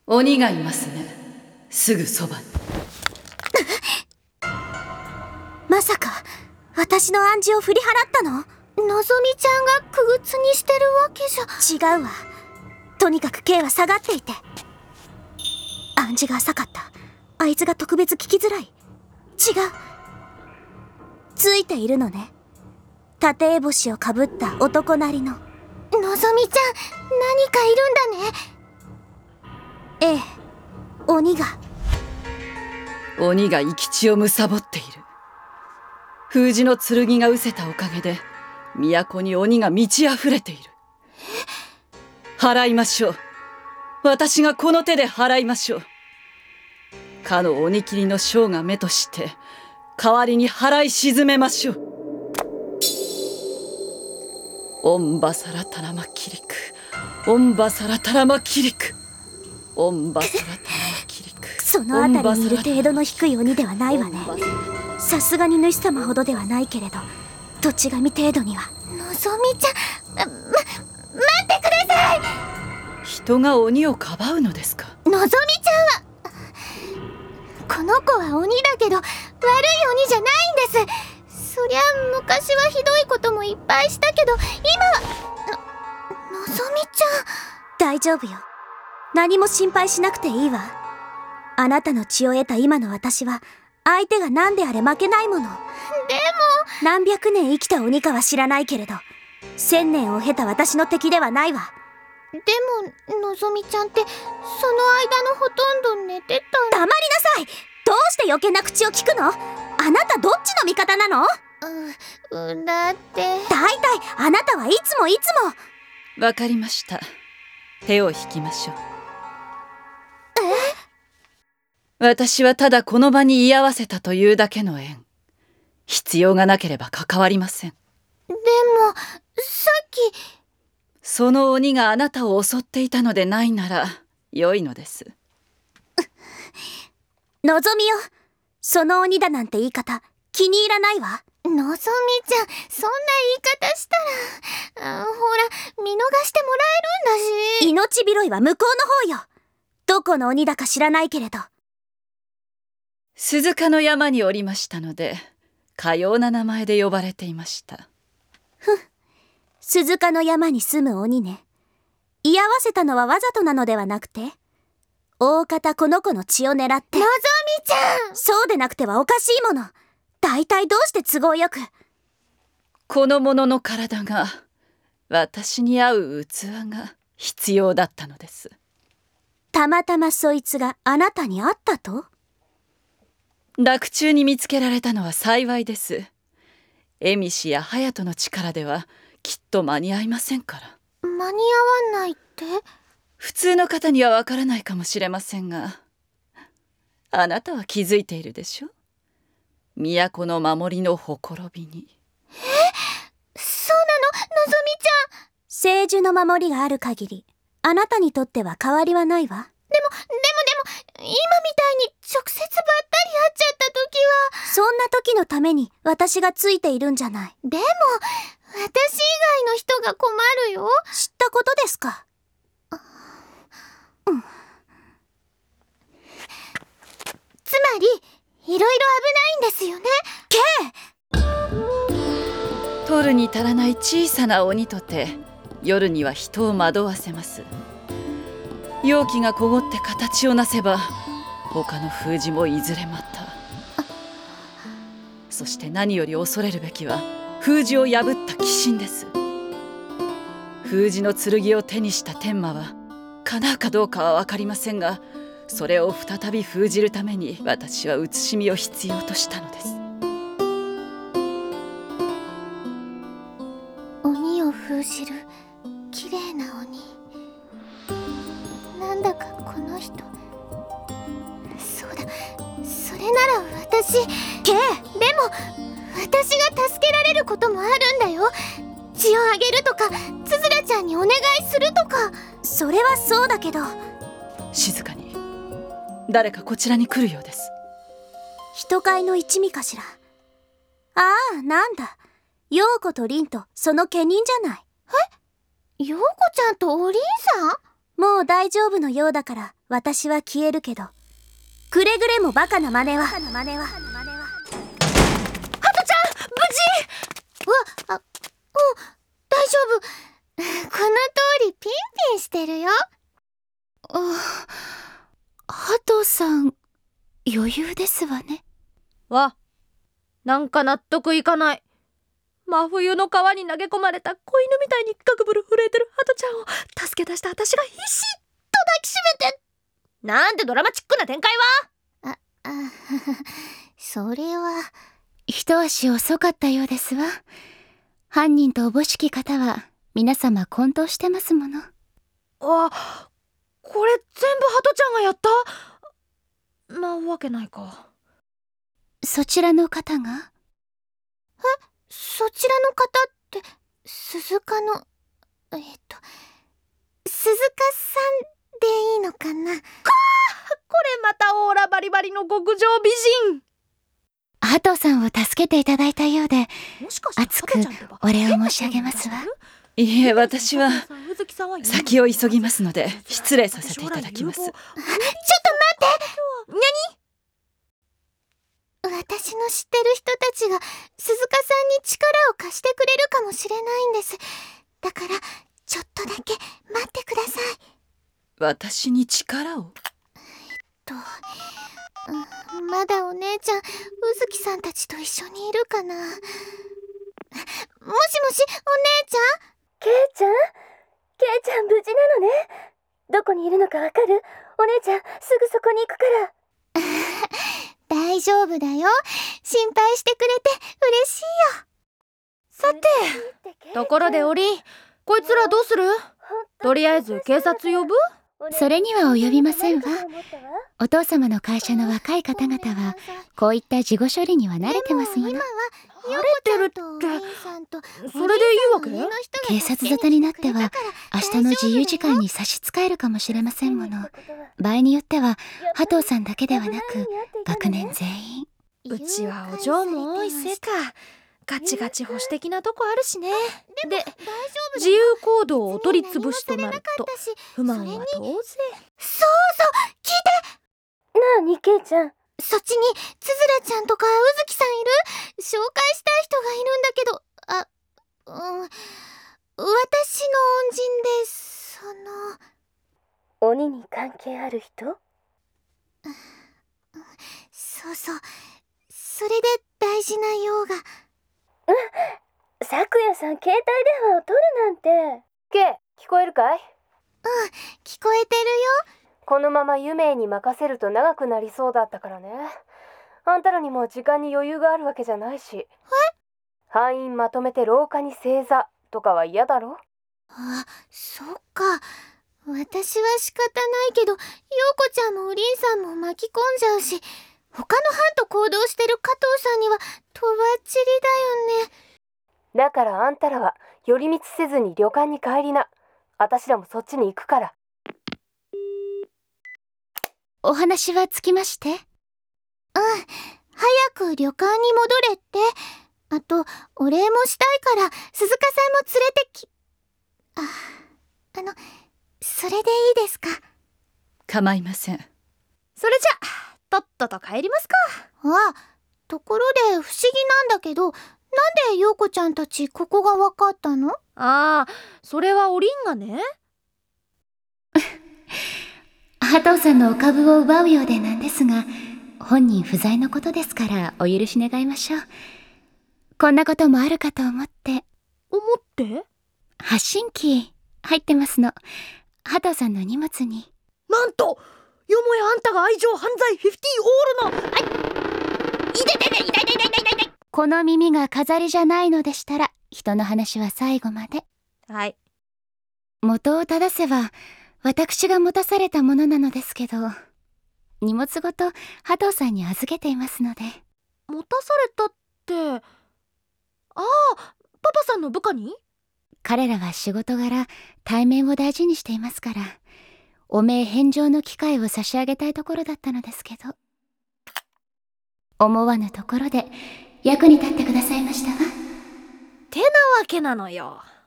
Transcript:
鬼がいますね。すぐそばに。 まさか私の暗示を振り払ったの？ のぞみちゃんがくぐつにしてるわけじゃ。違うわ。とにかく K は下がっていて。暗示が浅かった。あいつが特別聞きづらい。違う。ついているのね。縦烏帽子をかぶった男なりの。 のぞみちゃん、何かいるんだね。 ええ、鬼が生き血を貪っている。封じの剣が失せたおかげで都に鬼が満ち溢れている。払いましょう。私がこの手で払いましょう。かの鬼切りの将が目として代わりに払い沈めましょう。オンバサラタラマキリク、オンバサラタラマキリク、オンバサラタラマキリク。 そのあたりにいる程度の低い鬼ではないわね。さすがに主様ほどではないけれど、土地神程度には。 のぞみちゃん、待ってください。 人が鬼をかばうのですか？ のぞみちゃんは、この子は鬼だけど悪い鬼じゃないんです。そりゃ昔はひどいこともいっぱいしたけど、今はのぞみちゃん。 大丈夫よ。何も心配しなくていいわ。あなたの血を得た今の私は相手が何であれ負けないもの。でも何百年生きた鬼かは知らないけれど、1000年を経た私の敵ではないわ。 でものぞみちゃんってその間のほとんど寝てた。 黙りなさい。どうして余計な口を聞くの？あなたどっちの味方なの？ だって大体あなたはいつもわかりました。手を引きましょう。私はただこの場に居合わせたというだけの縁。必要がなければ関わりません。 でもさっきその鬼があなたを襲っていたのでないなら良いのです。 のぞみよ、その鬼だなんて言い方気に入らないわ。 のぞみちゃん、そんな言い方したら、ほら見逃してもらえるんだし。 命拾いは向こうの方よ。どこの鬼だか知らないけれど。 鈴鹿の山におりましたので、かような名前で呼ばれていました。 鈴鹿の山に住む鬼ね。居合わせたのはわざとなのではなくて、大方この子の血を狙って。 のぞみちゃん、 そうでなくてはおかしいもの。大体どうして都合よく。 この者の体が私に合う器が必要だったのです。 たまたまそいつがあなたにあったと？ 洛中に見つけられたのは幸いです。蝦夷や隼人の力ではきっと間に合いませんから。 間に合わないって？ 普通の方にはわからないかもしれませんが、あなたは気づいているでしょ？都の守りのほころびに。 そうなの？のぞみちゃん。 聖樹の守りがある限り、あなたにとっては変わりはないわ。 でも今みたいに直接ばったり会っちゃった時は。 そんな時のために私がついているんじゃない。 でも私以外の人が困るよ。 知ったことですか？ つまりいろいろ危ないんですよね。 取るに足らない小さな鬼とて夜には人を惑わせます。容器が凍って形をなせば他の封じもいずれまた。そして何より恐れるべきは封じを破った鬼神です。封じの剣を手にした天馬は叶うかどうかは分かりませんが、それを再び封じるために私は慎みを必要としたのです。 鬼を封じる綺麗な鬼。なんだかこの人、そうだ、それなら私。 K！ でも私が助けられることもあるんだよ。血をあげるとか、つづらちゃんにお願いするとか。 それはそうだけど。 静かに。誰かこちらに来るようです。 人飼いの一味かしら。ああ、なんだ。陽子と凛とその家人じゃない。 陽子ちゃんとお凛さん？ もう大丈夫のようだから私は消えるけど、くれぐれもバカな真似は。ハトちゃん、無事。 大丈夫。この通りピンピンしてるよ。ハトさん、余裕ですわね。 なんか納得いかない。真冬の川に投げ込まれた子犬みたいにガクブル震えてるハトちゃんを助け出した私が必死と抱きしめて。なんでドラマチックな展開は。 それは一足遅かったようですわ。犯人とおぼしき方は皆様混同してますもの。 これ全部ハトちゃんがやったなわけないか。 そちらの方が？そちらの方って鈴鹿の鈴鹿さんでいいのかな。 これまたオーラバリバリの極上美人。 ハトさんを助けていただいたようで熱くお礼を申し上げますわ。 いえ、私は先を急ぎますので失礼させていただきます。 ちょっと待って。私の知ってる人たちが鈴鹿さんに力を貸してくれるかもしれないんです。だからちょっとだけ待ってください。 私に力を？ まだお姉ちゃん、うずきさんたちと一緒にいるかな。もしもし、お姉ちゃん？ ケイちゃん無事なのね。どこにいるのかわかる？お姉ちゃんすぐそこに行くから。 大丈夫だよ。心配してくれて嬉しいよ。 さて、ところでオリン、こいつらどうする？とりあえず警察呼ぶ？ それには及びませんわ。お父様の会社の若い方々はこういった事後処理には慣れてますもの。 慣れてるって、それでいいわけ？ 警察沙汰になっては明日の自由時間に差し支えるかもしれませんもの。場合によっては波藤さんだけではなく学年全員。 うちはお嬢も多いせいかガチガチ保守的なとこあるしね。で、自由行動をお取り潰しとなると不満は当然。 そう聞いて。 なあにケイちゃん、 そっちにつづらちゃんとかうずきさんいる？紹介したい人がいるんだけど。私の恩人です。 鬼に関係ある人？ そう、それで大事な用が。 咲夜さん携帯電話を取るなんて。ケイ、聞こえるかい？ 聞こえてるよ。 このままユメイに任せると長くなりそうだったからね。あんたらにも時間に余裕があるわけじゃないし。班員まとめて廊下に正座とかは嫌だろ？ そっか。私は仕方ないけど、陽子ちゃんもおりんさんも巻き込んじゃうし、他の班と行動してる加藤さんにはとばっちりだよね。 だからあんたらは寄り道せずに旅館に帰りな。私らもそっちに行くから。 お話はつきまして？早く旅館に戻れって。あとお礼もしたいから鈴鹿さんも連れてき。それでいいですか？ 構いません。 それじゃとっとと帰りますか。 ところで不思議なんだけど、なんで陽子ちゃんたちここが分かったの？ それはおりんがね。 波藤さんのお株を奪うようでなんですが、本人不在のことですからお許し願いましょう。こんなこともあるかと思って。発信機入ってますの。波藤さんの荷物に。 なんとよもやあんたが愛情犯罪50オールのいてこの耳が飾りじゃないのでしたら人の話は最後まで。 はい。 元を正せば私が持たされたものなのですけど、荷物ごと波藤さんに預けていますので。 持たされたって、パパさんの部下に？ 彼らは仕事柄対面を大事にしていますから、お名返上の機会を差し上げたいところだったのですけど、思わぬところで役に立ってくださいましたわ。 てなわけなのよ。